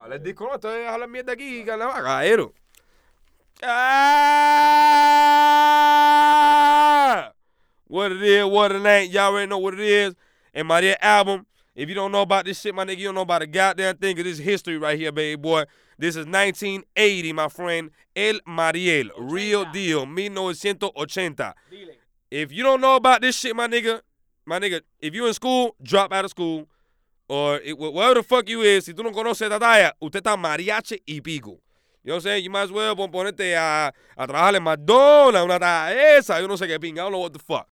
Al disco no, esto es a la mierda aquí, carnaval, caballero. Ah! What it is, what it ain't. Y'all already know what it is. And Mariel album. If you don't know about this shit, my nigga, you don't know about a goddamn thing. Cause this is history right here, baby boy. This is 1980, my friend. El Mariel. 80. Real deal. 1980. If you don't know about this shit, my nigga, if you in school, drop out of school. Or whatever the fuck you is, si tú no conoces esta talla, usted está mariachi y pico. You know what I'm saying? You might as well ponerte a trabajar en McDonald's, una talla esa, yo no sé qué pinga, I don't know what the fuck.